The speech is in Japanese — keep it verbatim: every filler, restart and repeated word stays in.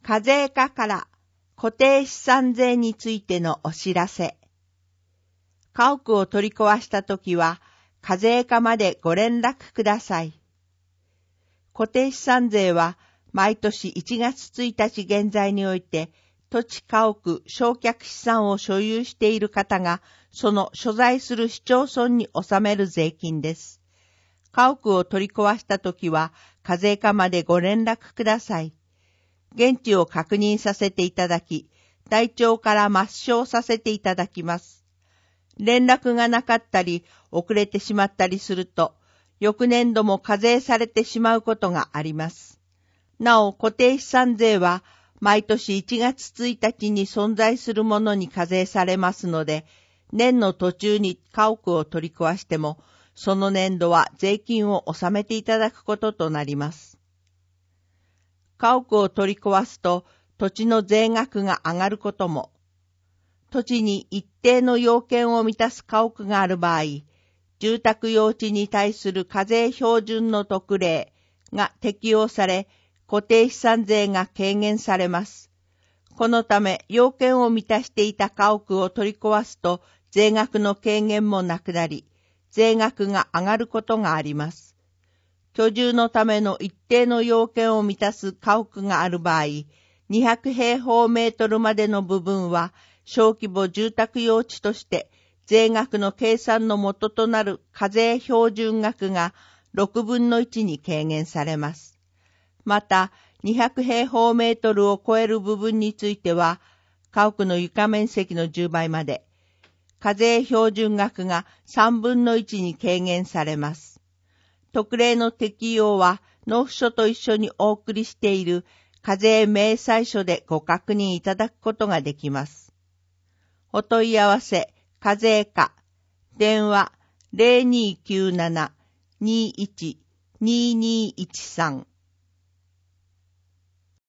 課税課から固定資産税についてのお知らせ。家屋を取り壊したときは、課税課までご連絡ください。固定資産税は、毎年いちがつついたち現在において、土地家屋、償却資産を所有している方が、その所在する市町村に納める税金です。家屋を取り壊したときは、課税課までご連絡ください。現地を確認させていただき、台帳から抹消させていただきます。連絡がなかったり、遅れてしまったりすると、翌年度も課税されてしまうことがあります。なお、固定資産税は、毎年いちがつついたちに存在するものに課税されますので、年の途中に家屋を取り壊しても、その年度は税金を納めていただくこととなります。家屋を取り壊すと土地の税額が上がることも、土地に一定の要件を満たす家屋がある場合、住宅用地に対する課税標準の特例が適用され、固定資産税が軽減されます。このため、要件を満たしていた家屋を取り壊すと、税額の軽減もなくなり、税額が上がることがあります。居住のための一定の要件を満たす家屋がある場合、にひゃくへいほうメートルまでの部分は小規模住宅用地として税額の計算の元となる課税標準額がろくぶんのいちに軽減されます。また、にひゃくへいほうメートルを超える部分については、家屋の床面積のじゅうばいまで、課税標準額がさんぶんのいちに軽減されます。特例の適用は納付書と一緒にお送りしている課税明細書でご確認いただくことができます。お問い合わせ、課税課、電話 ゼロにーきゅうなな にーいち にーにーいちさん